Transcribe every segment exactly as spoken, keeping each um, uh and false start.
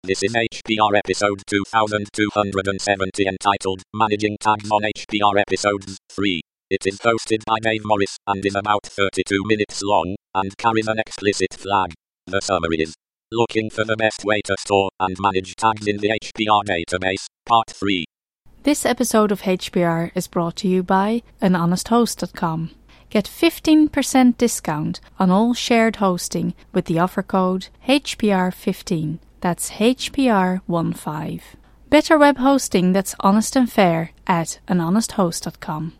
This is H P R episode two thousand two hundred seventy entitled Managing Tags on H P R Episodes three. It is hosted by Dave Morris and is about thirty-two minutes long and carries an explicit flag. The summary is Looking for the best way to store and manage tags in the H P R database, Part three. This episode of H P R is brought to you by an honest host dot com. Get fifteen percent discount on all shared hosting with the offer code H P R fifteen. That's H P R fifteen. Better web hosting that's honest and fair at an honest host dot com.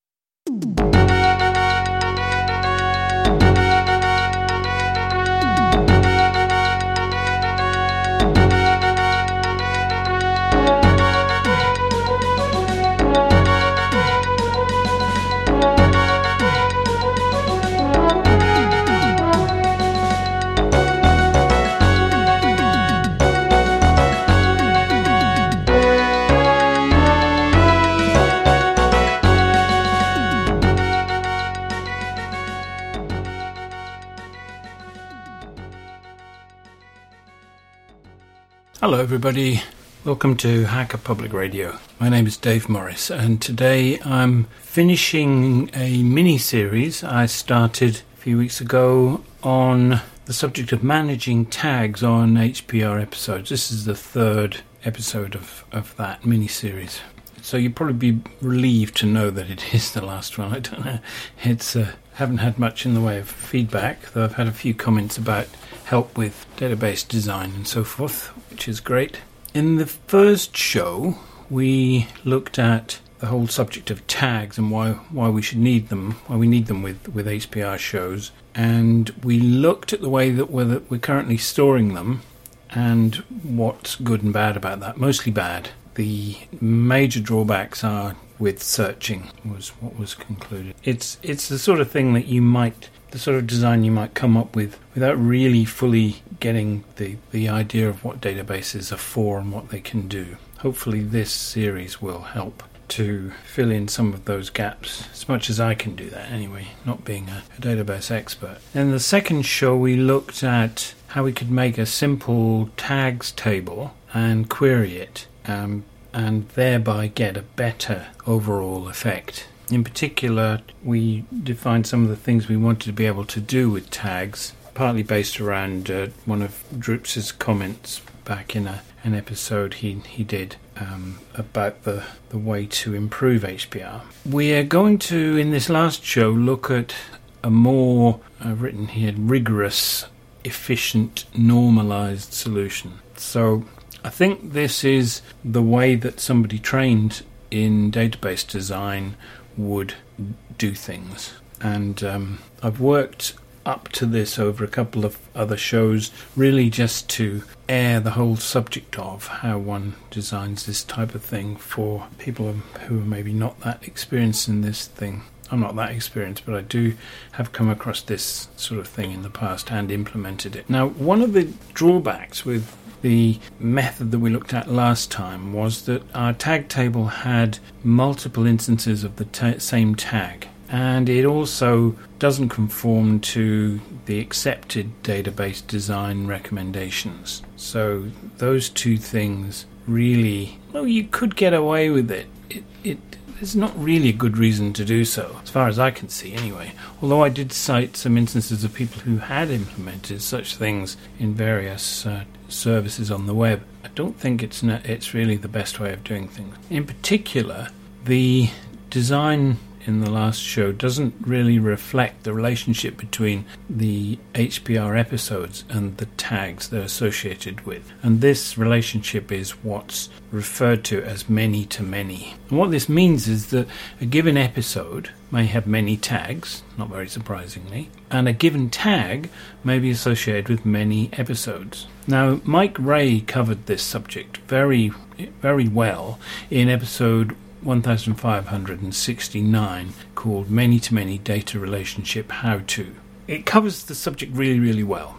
Hello everybody, welcome to Hacker Public Radio. My name is Dave Morris and today I'm finishing a mini-series I started a few weeks ago on the subject of managing tags on H P R episodes. This is the third episode of, of that mini-series. So you'll probably be relieved to know that it is the last one. I don't know, it's uh, haven't had much in the way of feedback, though I've had a few comments about help with database design and so forth, which is great. In the first show, we looked at the whole subject of tags and why why we should need them, why we need them with, with H P R shows, and we looked at the way that we're, that we're currently storing them and what's good and bad about that. Mostly bad. The major drawbacks are with searching, was what was concluded. It's it's the sort of thing that you might, the sort of design you might come up with without really fully getting the, the idea of what databases are for and what they can do. Hopefully this series will help to fill in some of those gaps, as much as I can do that anyway, not being a, a database expert. In the second show we looked at how we could make a simple tags table and query it, um, and thereby get a better overall effect. In particular, we defined some of the things we wanted to be able to do with tags, partly based around uh, one of Drups's comments back in a, an episode he he did um, about the, the way to improve H P R. We are going to, in this last show, look at a more, I've written here, rigorous, efficient, normalized solution. So I think this is the way that somebody trained in database design would do things. And um, I've worked up to this over a couple of other shows, really just to air the whole subject of how one designs this type of thing for people who are maybe not that experienced in this thing. I'm not that experienced, but I do have come across this sort of thing in the past and implemented it. Now, one of the drawbacks with the method that we looked at last time was that our tag table had multiple instances of the ta- same tag, and it also doesn't conform to the accepted database design recommendations. So those two things really, well, you could get away with it. It, it there's not really a good reason to do so, as far as I can see anyway. Although I did cite some instances of people who had implemented such things in various uh, services on the web. I don't think it's ne- it's really the best way of doing things. In particular, the design in the last show doesn't really reflect the relationship between the H P R episodes and the tags they're associated with. And this relationship is what's referred to as many-to-many. And what this means is that a given episode may have many tags, not very surprisingly, and a given tag may be associated with many episodes. Now, Mike Ray covered this subject very, very well in episode fifteen sixty-nine, called Many-to-Many Data Relationship How-To. It covers the subject really, really well,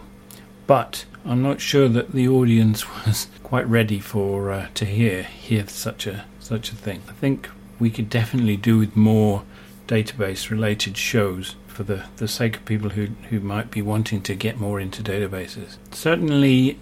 but I'm not sure that the audience was quite ready for uh, to hear hear such a such a thing. I think we could definitely do with more database-related shows for the, the sake of people who, who might be wanting to get more into databases. Certainly,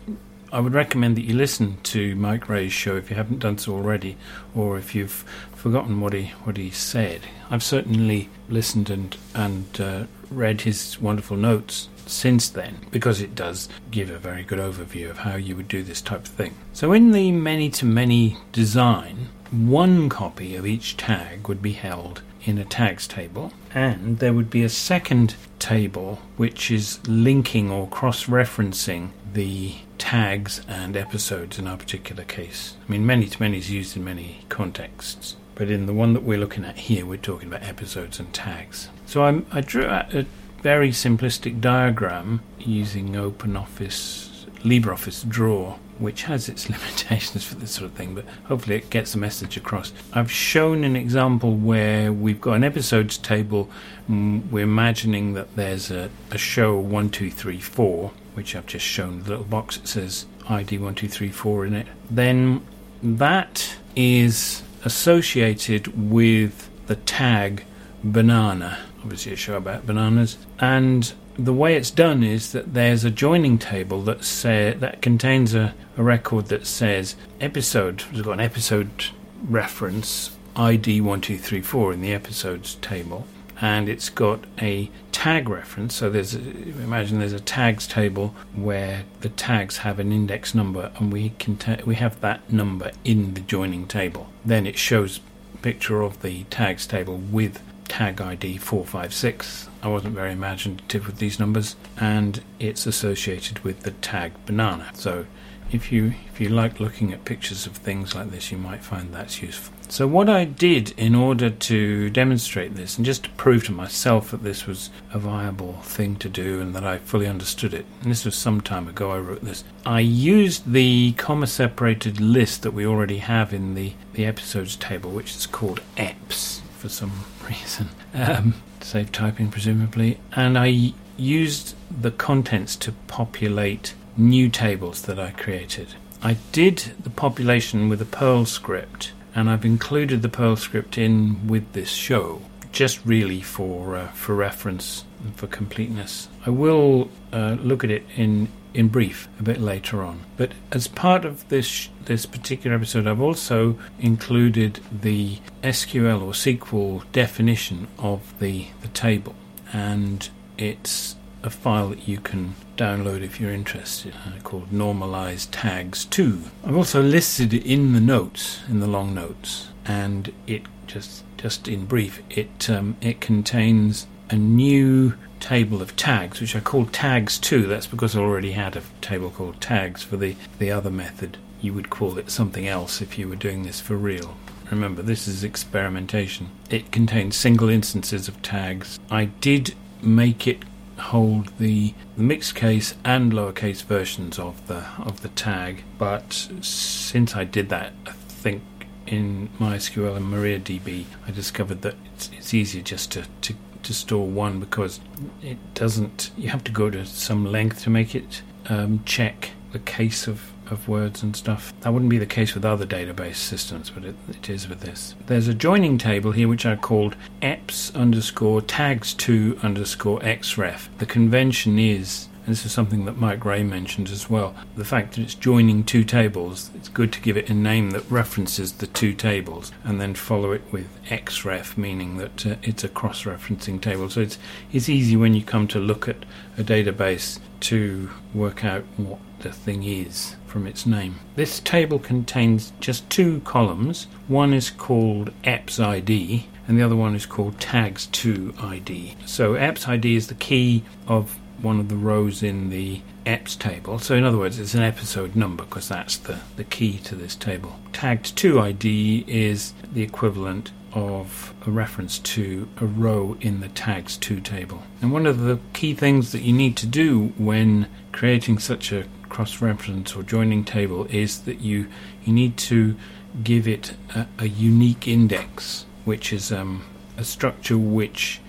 I would recommend that you listen to Mike Ray's show if you haven't done so already, or if you've forgotten what he what he said. I've certainly listened and and uh, read his wonderful notes since then, because it does give a very good overview of how you would do this type of thing. So in the many-to-many design, one copy of each tag would be held in a tags table, and there would be a second table which is linking or cross-referencing the tags and episodes in our particular case. I mean, many-to-many is used in many contexts, but in the one that we're looking at here, we're talking about episodes and tags. So I'm, I drew out a very simplistic diagram using OpenOffice, LibreOffice Draw, which has its limitations for this sort of thing, but hopefully it gets the message across. I've shown an example where we've got an episodes table. We're imagining that there's a, a show one two three four, which I've just shown, the little box that says I D one two three four in it. Then that is associated with the tag banana, obviously a show about bananas, and the way it's done is that there's a joining table that say, that contains a, a record that says episode. We've got an episode reference I D one two three four in the episodes table, and it's got a tag reference. So there's a, imagine there's a tags table where the tags have an index number, and we can ta- we have that number in the joining table. Then it shows a picture of the tags table with tag I D four five six. I wasn't very imaginative with these numbers, and it's associated with the tag banana. So if you if you like looking at pictures of things like this, you might find that's useful. So what I did in order to demonstrate this, and just to prove to myself that this was a viable thing to do and that I fully understood it, and this was some time ago I wrote this, I used the comma-separated list that we already have in the, the episodes table, which is called E P S for some reason, um, save typing presumably, and I used the contents to populate new tables that I created. I did the population with a Perl script, and I've included the Perl script in with this show, just really for uh, for reference and for completeness. I will uh, look at it in in brief a bit later on. But as part of this this particular episode, I've also included the S Q L or S Q L definition of the, the table, and it's a file that you can download if you're interested, uh, called normalized tags two. I've also listed it in the notes, in the long notes, and it just just in brief, it um, it contains a new table of tags, which I call tags two. That's because I already had a table called tags for the, the other method. You would call it something else if you were doing this for real. Remember, this is experimentation. It contains single instances of tags. I did make it hold the, the mixed case and lowercase versions of the of the tag, but since I did that, I think in MySQL and MariaDB, I discovered that it's, it's easier just to, to to store one, because it doesn't, you have to go to some length to make it um, check the case of, of words and stuff. That wouldn't be the case with other database systems, but it, it is with this. There's a joining table here which I called eps underscore tags two underscore xref. The convention is, and this is something that Mike Ray mentioned as well, the fact that it's joining two tables, it's good to give it a name that references the two tables, and then follow it with xref, meaning that uh, it's a cross-referencing table. So it's it's easy when you come to look at a database to work out what the thing is from its name. This table contains just two columns. One is called eps I D, and the other one is called tags two I D. So eps I D is the key of one of the rows in the eps table. So in other words, it's an episode number, because that's the, the key to this table. Tagged two I D is the equivalent of a reference to a row in the tags two table. And one of the key things that you need to do when creating such a cross-reference or joining table is that you, you need to give it a, a unique index, which is um, a structure which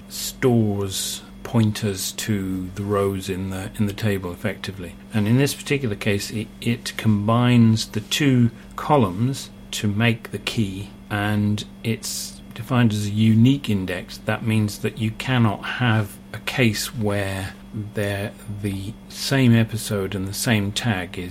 stores pointers to the rows in the in the table effectively. And in this particular case, it, it combines the two columns to make the key, and it's defined as a unique index. That means that you cannot have a case where there the same episode and the same tag is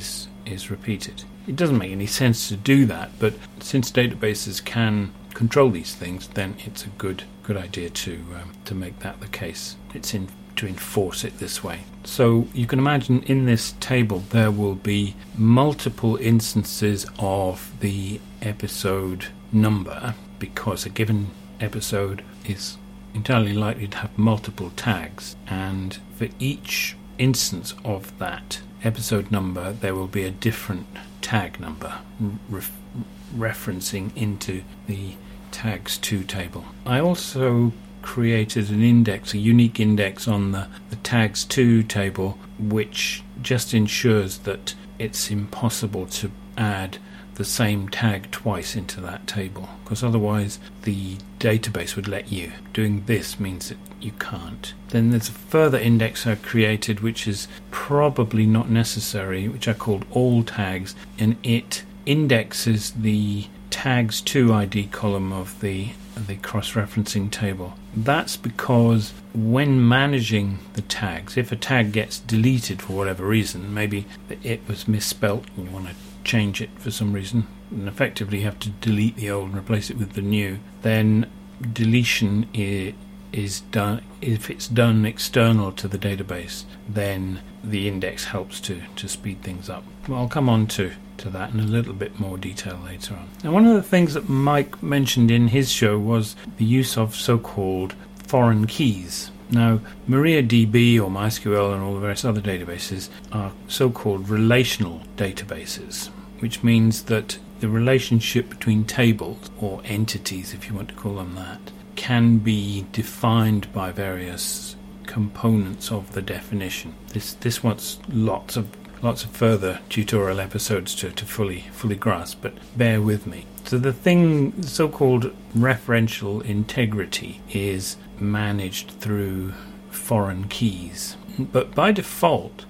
is repeated. It doesn't make any sense to do that, but since databases can control these things, then it's a good good idea to um, to make that the case. It's in to enforce it this way. So you can imagine in this table there will be multiple instances of the episode number, because a given episode is entirely likely to have multiple tags, and for each instance of that episode number there will be a different tag number ref- referencing into the tags two table. I also created an index, a unique index on the, the tags two table, which just ensures that it's impossible to add the same tag twice into that table, because otherwise the database would let you. Doing this means that you can't. Then there's a further index I created, which is probably not necessary, which I called all tags, and it indexes the tags two I D column of the the cross-referencing table. That's because when managing the tags, if a tag gets deleted for whatever reason, maybe it was misspelt and you want to change it for some reason, and effectively you have to delete the old and replace it with the new, then deletion is, is done. If it's done external to the database, then the index helps to, to speed things up. Well, I'll come on to to that in a little bit more detail later on. Now, one of the things that Mike mentioned in his show was the use of so-called foreign keys. Now, MariaDB or MySQL and all the various other databases are so-called relational databases, which means that the relationship between tables, or entities if you want to call them that, can be defined by various components of the definition. This this wants lots of Lots of further tutorial episodes to, to fully fully grasp, but bear with me. So the thing, so-called referential integrity, is managed through foreign keys. But by default,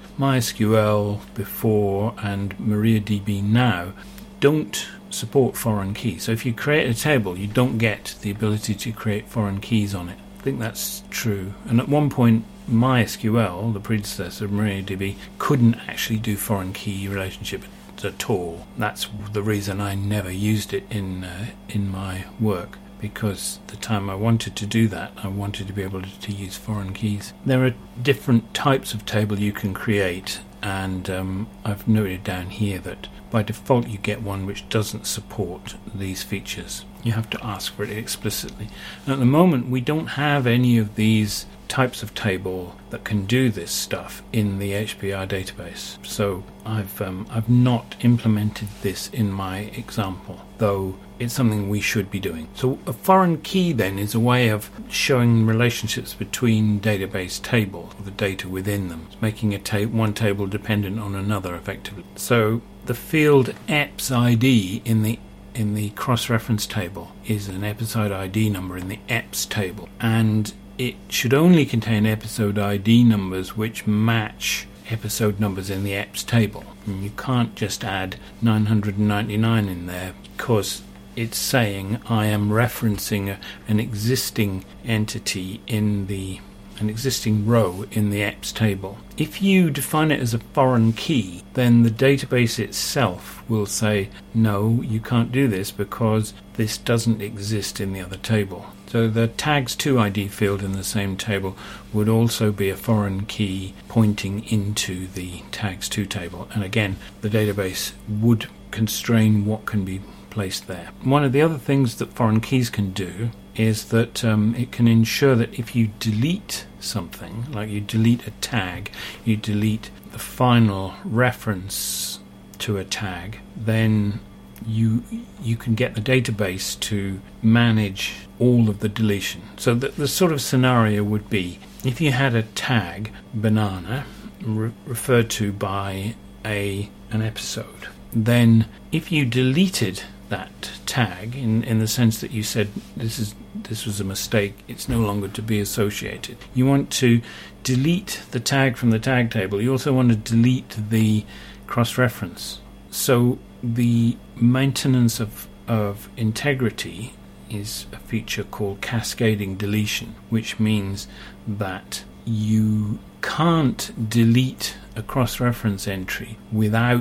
MySQL before and MariaDB now don't support foreign keys. So if you create a table, you don't get the ability to create foreign keys on it. I think that's true. And at one point, MySQL, the predecessor of MariaDB, couldn't actually do foreign key relationship at all. That's the reason I never used it in uh, in my work, because the time I wanted to do that, I wanted to be able to, to use foreign keys. There are different types of table you can create, and um, I've noted down here that by default you get one which doesn't support these features. You have to ask for it explicitly. And at the moment we don't have any of these types of table that can do this stuff in the H P R database. So I've um, I've not implemented this in my example, though it's something we should be doing. So a foreign key then is a way of showing relationships between database tables, or the data within them, making a ta- one table dependent on another effectively. So the field E P S I D in the in the cross-reference table is an episode I D number in the E P S table, and it should only contain episode I D numbers which match episode numbers in the E P S table. And you can't just add nine hundred ninety-nine in there, because it's saying I am referencing a, an existing entity in the an existing row in the E P S table. If you define it as a foreign key, then the database itself will say, no, you can't do this because this doesn't exist in the other table. So the tags two I D field in the same table would also be a foreign key pointing into the tags two table. And again, the database would constrain what can be placed there. One of the other things that foreign keys can do is that um, it can ensure that if you delete something, like you delete a tag, you delete the final reference to a tag, then you you can get the database to manage all of the deletion. So the, the sort of scenario would be, if you had a tag, banana, re- referred to by a an episode, then if you deleted that tag in, in the sense that you said this is this was a mistake, it's no longer to be associated, you want to delete the tag from the tag table. You also want to delete the cross-reference. So the maintenance of, of integrity is a feature called cascading deletion, which means that you can't delete a cross-reference entry without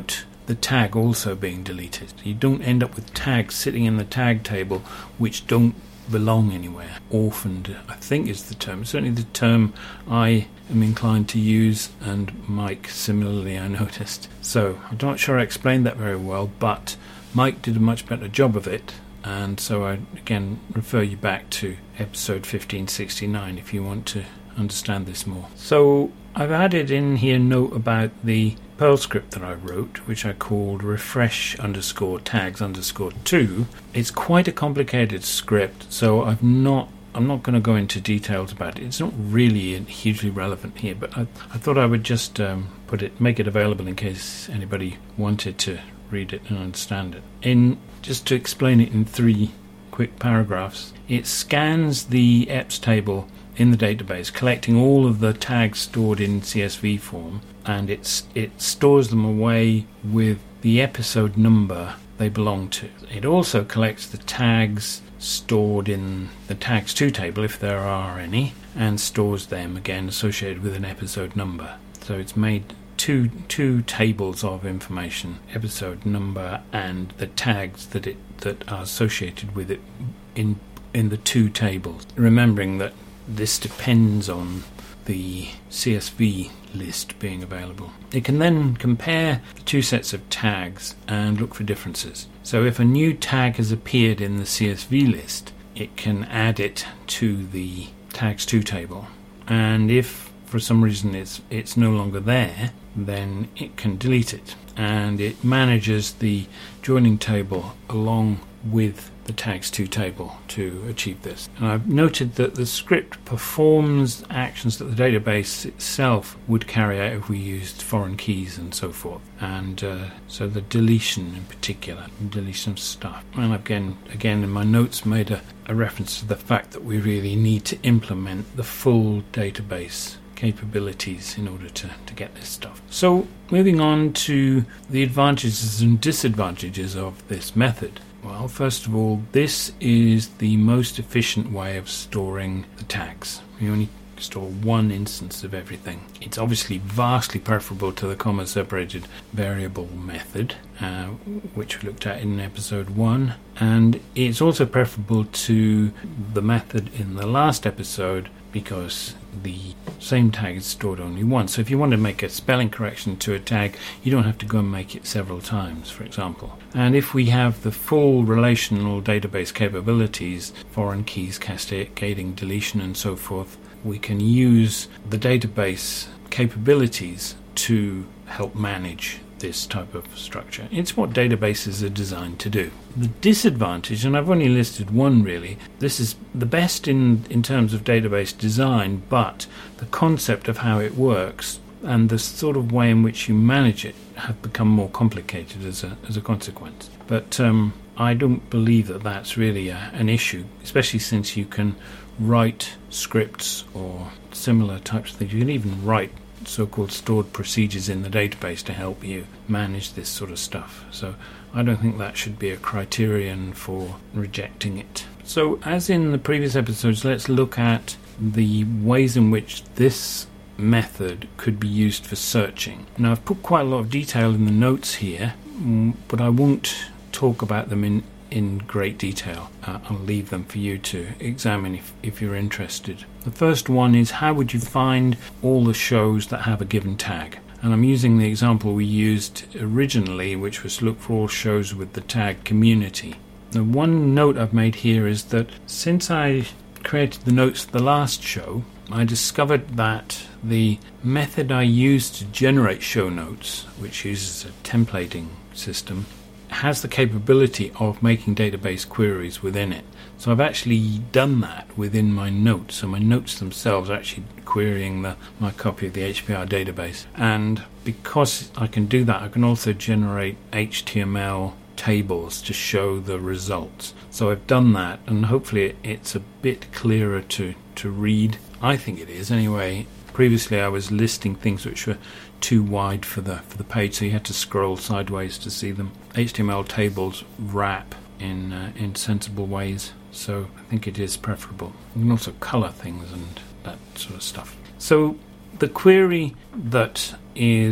the tag also being deleted. You don't end up with tags sitting in the tag table which don't belong anywhere. Orphaned, I think, is the term. Certainly the term I am inclined to use, and Mike similarly, I noticed. So I'm not sure I explained that very well, but Mike did a much better job of it, and so I again refer you back to episode fifteen sixty-nine if you want to understand this more. So I've added in here a note about the Perl script that I wrote, which I called refresh underscore tags underscore two. It's quite a complicated script, so I've not I'm not going to go into details about it. It's not really hugely relevant here, but I, I thought I would just um, put it, make it available in case anybody wanted to read it and understand it. In just to explain it in three quick paragraphs, it scans the E P S table in the database, collecting all of the tags stored in C S V form, and it's it stores them away with the episode number they belong to. It also collects the tags stored in the tags to table, if there are any, and stores them again associated with an episode number. So it's made two two tables of information, episode number and the tags that it that are associated with it in in the two tables. Remembering that this depends on the C S V list being available. It can then compare the two sets of tags and look for differences. So if a new tag has appeared in the C S V list, it can add it to the tags to table. And if for some reason it's it's no longer there, then it can delete it. And it manages the joining table along with the tags to table to achieve this. And I've noted that the script performs actions that the database itself would carry out if we used foreign keys and so forth. And uh, so the deletion in particular, deletion of stuff. And again, again in my notes made a, a reference to the fact that we really need to implement the full database capabilities in order to, to get this stuff. So moving on to the advantages and disadvantages of this method. Well, first of all, this is the most efficient way of storing the tags. You only store one instance of everything. It's obviously vastly preferable to the comma-separated variable method, uh, which we looked at in episode one, and it's also preferable to the method in the last episode because the same tag is stored only once. So if you want to make a spelling correction to a tag, you don't have to go and make it several times, for example. And if we have the full relational database capabilities, foreign keys, cascading, deletion, and so forth, we can use the database capabilities to help manage this type of structure. It's what databases are designed to do. The disadvantage, and I've only listed one really, this is the best in, in terms of database design, but the concept of how it works and the sort of way in which you manage it have become more complicated as a, as a consequence. But um, I don't believe that that's really a, an issue, especially since you can write scripts or similar types of things. You can even write so-called stored procedures in the database to help you manage this sort of stuff. So I don't think that should be a criterion for rejecting it. So as in the previous episodes, let's look at the ways in which this method could be used for searching. Now I've put quite a lot of detail in the notes here, but I won't talk about them in in great detail. Uh, I'll leave them for you to examine if, if you're interested. The first one is, how would you find all the shows that have a given tag? And I'm using the example we used originally, which was look for all shows with the tag community. The one note I've made here is that since I created the notes for the last show, I discovered that the method I used to generate show notes, which uses a templating system, has the capability of making database queries within it. So I've actually done that within my notes. So my notes themselves are actually querying the, my copy of the H P R database. And because I can do that, I can also generate H T M L tables to show the results. So I've done that, and hopefully it's a bit clearer to, to read. I think it is anyway. Previously I was listing things which were too wide for the for the page, so you had to scroll sideways to see them. H T M L tables wrap in uh, in sensible ways, so I think it is preferable. You can also colour things and that sort of stuff. So the query that is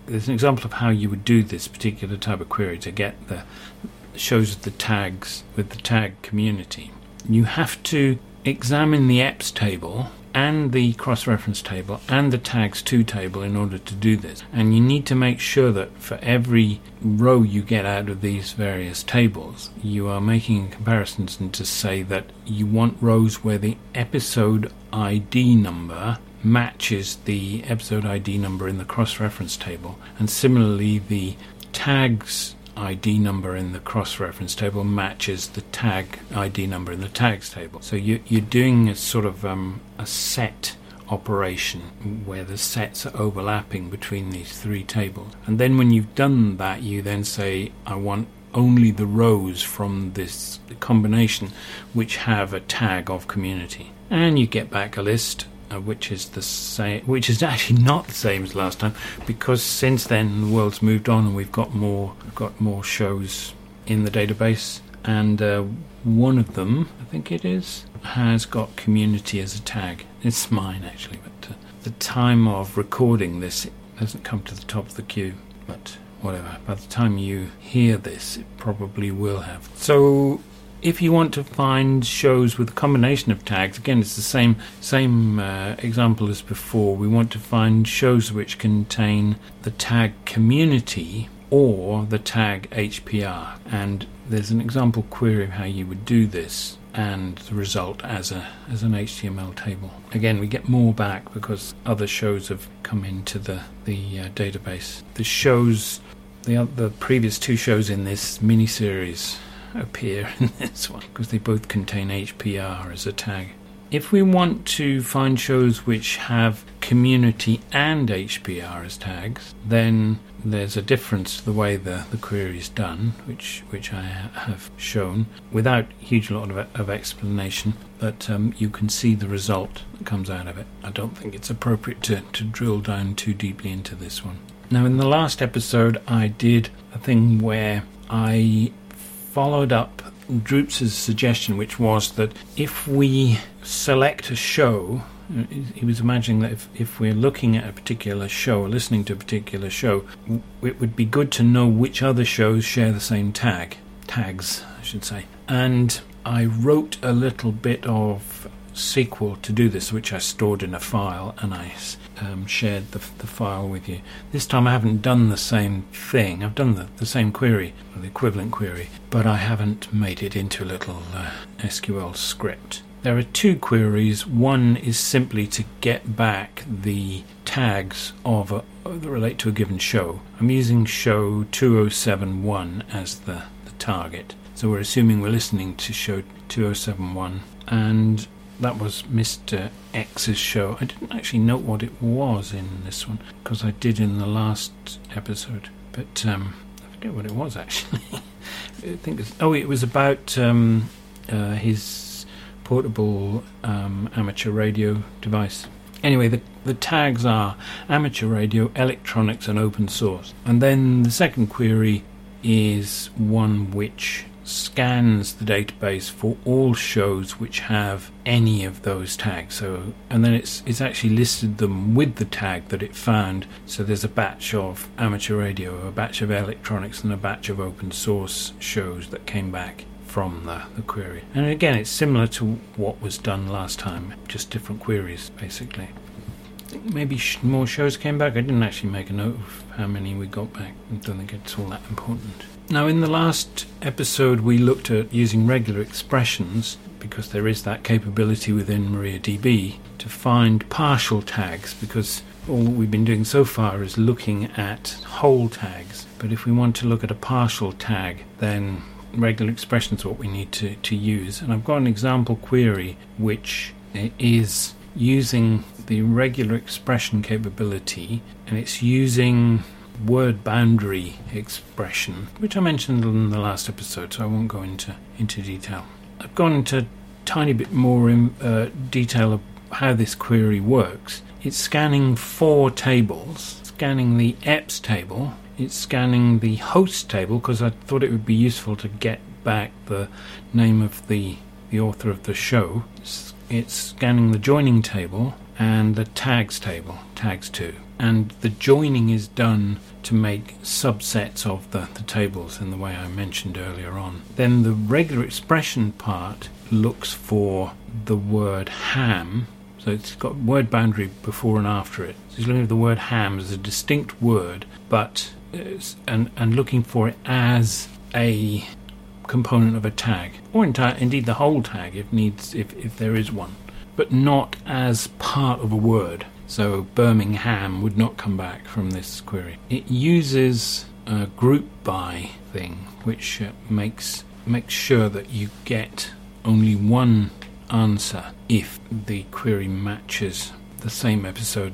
there's an example of how you would do this particular type of query to get the shows the tags with the tag community. You have to examine the E P S table and the cross-reference table and the tags to table in order to do this. And you need to make sure that for every row you get out of these various tables, you are making comparisons and to say that you want rows where the episode I D number matches the episode I D number in the cross-reference table, and similarly the tags I D number in the cross-reference table matches the tag I D number in the tags table. So you, you're doing a sort of um, a set operation where the sets are overlapping between these three tables. And then when you've done that, you then say, I want only the rows from this combination which have a tag of community. And you get back a list Uh, which is the same, which is actually not the same as last time, because since then the world's moved on and we've got more, we've got more shows in the database, and uh, one of them, I think it is, has got community as a tag. It's mine actually, but uh, the time of recording this, it hasn't come to the top of the queue, but whatever. By the time you hear this, it probably will have. So if you want to find shows with a combination of tags, again, it's the same same uh, example as before. We want to find shows which contain the tag community or the tag H P R. And there's an example query of how you would do this, and the result as a as an H T M L table. Again, we get more back because other shows have come into the the uh, database. The shows, the the previous two shows in this mini-series appear in this one because they both contain H P R as a tag. If we want to find shows which have community and H P R as tags, then there's a difference to the way the, the query is done, which which I have shown without a huge lot of, of explanation, but um, you can see the result that comes out of it. I don't think it's appropriate to, to drill down too deeply into this one. Now, in the last episode I did a thing where I followed up Droops' suggestion, which was that if we select a show, he was imagining that if, if we're looking at a particular show or listening to a particular show, it would be good to know which other shows share the same tag, tags, I should say. And I wrote a little bit of S Q L to do this, which I stored in a file, and I um, shared the, the file with you. This time I haven't done the same thing. I've done the, the same query, or the equivalent query, but I haven't made it into a little uh, S Q L script. There are two queries. One is simply to get back the tags of a, that relate to a given show. I'm using show two oh seven one as the, the target. So we're assuming we're listening to show two oh seven one, and that was Mister X's show. I didn't actually note what it was in this one, because I did in the last episode. But um, I forget what it was, actually. I think it's, oh, it was about um, uh, his portable um, amateur radio device. Anyway, the, the tags are amateur radio, electronics, and open source. And then the second query is one which scans the database for all shows which have any of those tags. So, and then it's it's actually listed them with the tag that it found. So there's a batch of amateur radio, a batch of electronics, and a batch of open source shows that came back from the, the query. And again, it's similar to what was done last time, just different queries, basically. I think maybe sh- more shows came back. I didn't actually make a note of how many we got back. I don't think it's all that important. Now, in the last episode, we looked at using regular expressions, because there is that capability within MariaDB, to find partial tags, because all we've been doing so far is looking at whole tags. But if we want to look at a partial tag, then regular expressions are what we need to, to use. And I've got an example query which is using the regular expression capability, and it's using word boundary expression, which I mentioned in the last episode, so I won't go into into detail. I've gone into a tiny bit more in uh, detail of how this query works. It's scanning four tables, scanning the E P S table, it's scanning the host table, because I thought it would be useful to get back the name of the, the author of the show. It's, it's scanning the joining table, and the tags table, tags two. And the joining is done to make subsets of the, the tables in the way I mentioned earlier on. Then the regular expression part looks for the word ham. So it's got word boundary before and after it. So it's looking at the word ham as a distinct word, but it's, and, and looking for it as a component of a tag, or enti- indeed the whole tag if needs, if, if there is one, but not as part of a word. So Birmingham would not come back from this query. It uses a group by thing, which uh, makes makes sure that you get only one answer if the query matches the same episode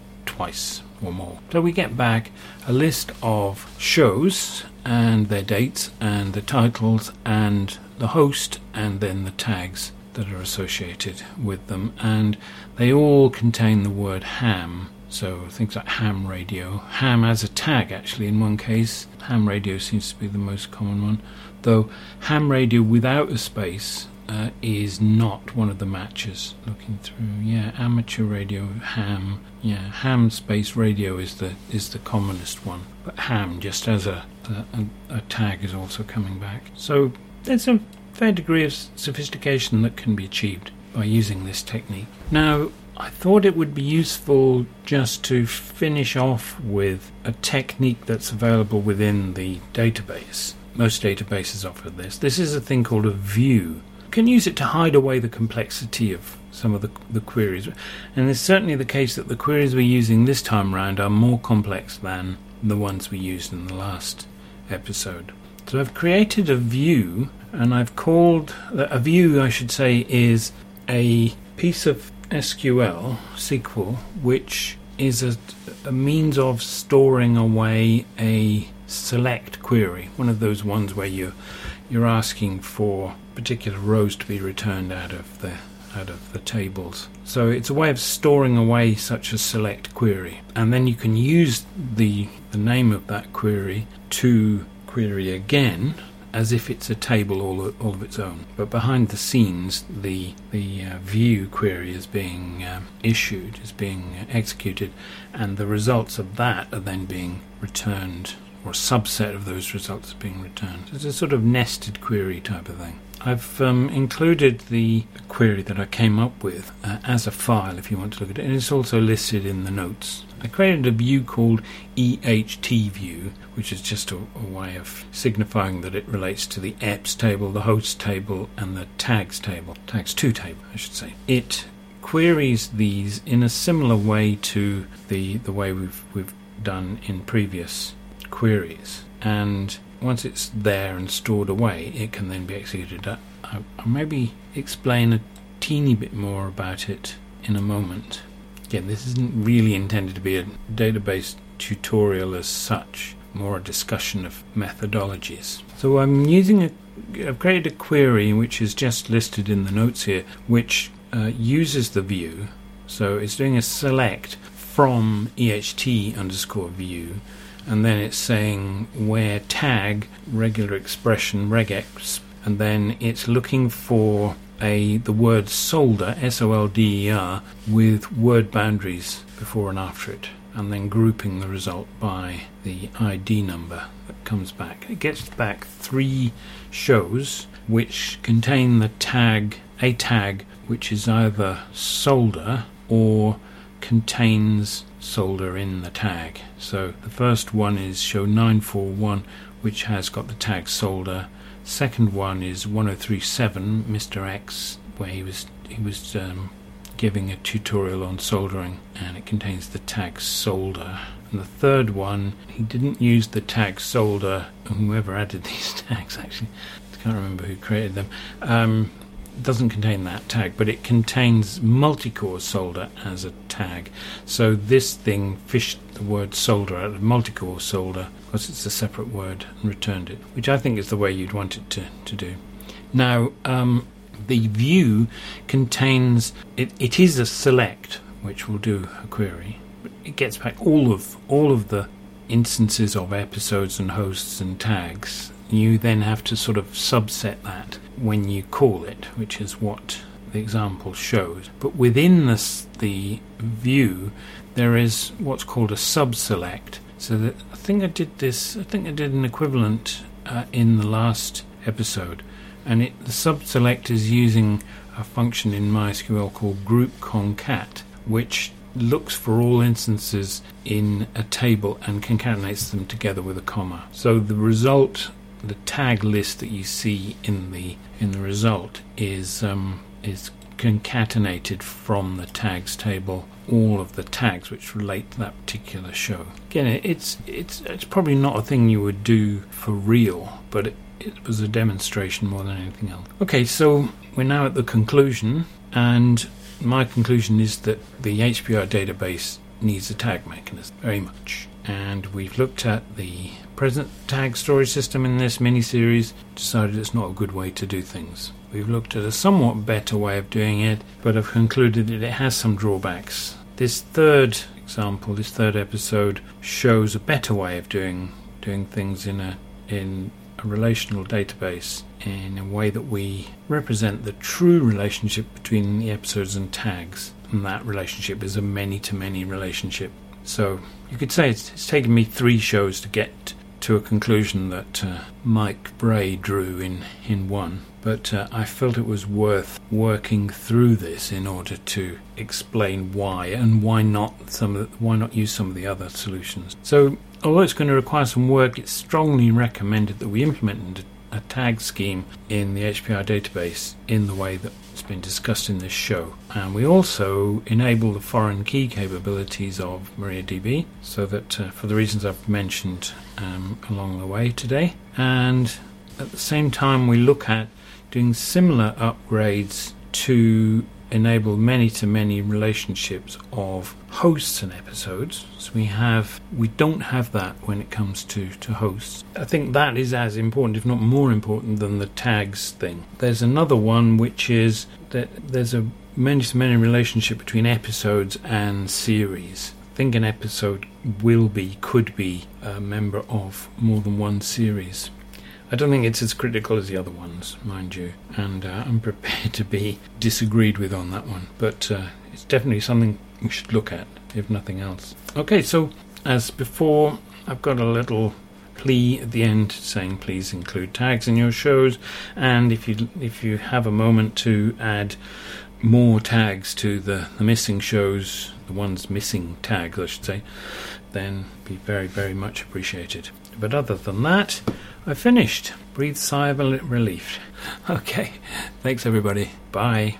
twice or more. So we get back a list of shows and their dates and the titles and the host and then the tags that are associated with them, and they all contain the word ham. So things like ham radio, ham as a tag actually in one case. Ham radio seems to be the most common one, though ham radio without a space uh, is not one of the matches. Looking through, yeah, amateur radio, ham, yeah, ham space radio is the is the commonest one, but ham just as a a, a tag is also coming back. So there's a fair degree of sophistication that can be achieved by using this technique. Now, I thought it would be useful just to finish off with a technique that's available within the database. Most databases offer this. This is a thing called a view. You can use it to hide away the complexity of some of the, the queries. And it's certainly the case that the queries we're using this time round are more complex than the ones we used in the last episode. So I've created a view, and I've called a view, I should say, is a piece of S Q L, S Q L, which is a, a means of storing away a select query, one of those ones where you you're asking for particular rows to be returned out of the out of the tables. So it's a way of storing away such a select query, and then you can use the the name of that query to query again as if it's a table all, all of its own. But behind the scenes, the the uh, view query is being uh, issued, is being uh, executed, and the results of that are then being returned, or a subset of those results are being returned. It's a sort of nested query type of thing. I've um, included the query that I came up with uh, as a file if you want to look at it, and it's also listed in the notes. I created a view called E H T view, which is just a, a way of signifying that it relates to the E P S table, the host table, and the tags table, tags two table, I should say. It queries these in a similar way to the the way we've we've done in previous queries, and once it's there and stored away, it can then be executed. I, I'll maybe explain a teeny bit more about it in a moment. Again, this isn't really intended to be a database tutorial as such, more a discussion of methodologies. So I'm using a, I've created a query which is just listed in the notes here, which uh, uses the view. So it's doing a select from E H T underscore view, and then it's saying where tag regular expression regex, and then it's looking for a the word solder, S O L D E R, with word boundaries before and after it, and then grouping the result by the I D number that comes back. It gets back three shows which contain the tag, a tag which is either solder or contains solder in the tag. So the first one is show nine four one, which has got the tag solder. Second one is one oh three seven, Mister X, where he was he was um, giving a tutorial on soldering, and it contains the tag solder. And the third one, he didn't use the tag solder. Whoever added these tags, actually, I can't remember who created them. Um, doesn't contain that tag, but it contains multicore solder as a tag. So this thing fished the word solder out of multicore solder, because it's a separate word, and returned it, which I think is the way you'd want it to, to do. Now, um, the view contains, it, it is a select, which will do a query. It gets back all of all of the instances of episodes and hosts and tags. You then have to sort of subset that when you call it, which is what the example shows. But within this, the view, there is what's called a sub-select. So that I think I did this, I think I did an equivalent uh, in the last episode. And it, the sub-select is using a function in MySQL called group concat, which looks for all instances in a table and concatenates them together with a comma. So the result, the tag list that you see in the in the result is um, is concatenated from the tags table, all of the tags which relate to that particular show. Again, it's it's it's probably not a thing you would do for real, but it, it was a demonstration more than anything else. Okay, so we're now at the conclusion, and my conclusion is that the H P R database needs a tag mechanism very much. And we've looked at the present tag storage system in this mini-series, decided it's not a good way to do things. We've looked at a somewhat better way of doing it, but have concluded that it has some drawbacks. This third example, this third episode, shows a better way of doing doing things in a in a relational database in a way that we represent the true relationship between the episodes and tags, and that relationship is a many-to-many relationship. So you could say it's, it's taken me three shows to get to a conclusion that uh, Mike Bray drew in, in one, but uh, I felt it was worth working through this in order to explain why, and why not some of the, why not use some of the other solutions. So although it's going to require some work, it's strongly recommended that we implement a tag scheme in the H P R database in the way that's been discussed in this show. And we also enable the foreign key capabilities of MariaDB, so that uh, for the reasons I've mentioned um, along the way today. And at the same time, we look at doing similar upgrades to enable many-to-many relationships of hosts and episodes. So we have, we don't have that when it comes to, to hosts. I think that is as important, if not more important, than the tags thing. There's another one which is that there's a many-to-many relationship between episodes and series. I think an episode will be, could be, a member of more than one series. I don't think it's as critical as the other ones, mind you, and uh, I'm prepared to be disagreed with on that one, but uh, it's definitely something we should look at, if nothing else. Okay, so as before, I've got a little plea at the end saying please include tags in your shows, and if you if you have a moment to add more tags to the, the missing shows, the ones missing tags I should say, then be very very much appreciated. But other than that, I finished. Breathe sigh of relief. Okay, thanks everybody. Bye.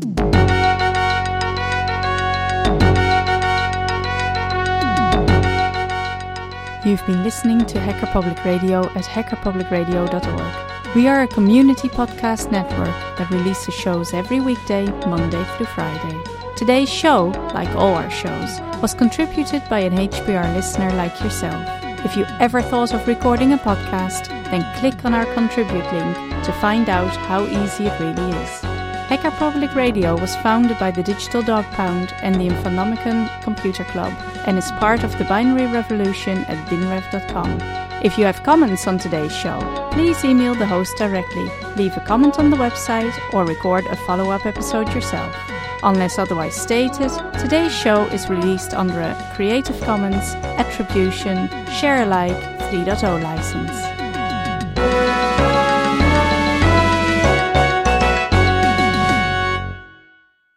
You've been listening to Hacker Public Radio at hacker public radio dot org. We are a community podcast network that releases shows every weekday, Monday through Friday. Today's show, like all our shows, was contributed by an H P R listener like yourself. If you ever thought of recording a podcast, then click on our contribute link to find out how easy it really is. Hacker Public Radio was founded by the Digital Dog Pound and the Infonomicon Computer Club and is part of the binary revolution at binrev dot com. If you have comments on today's show, please email the host directly, leave a comment on the website, or record a follow-up episode yourself. Unless otherwise stated, today's show is released under a Creative Commons Attribution Share Alike three point oh license.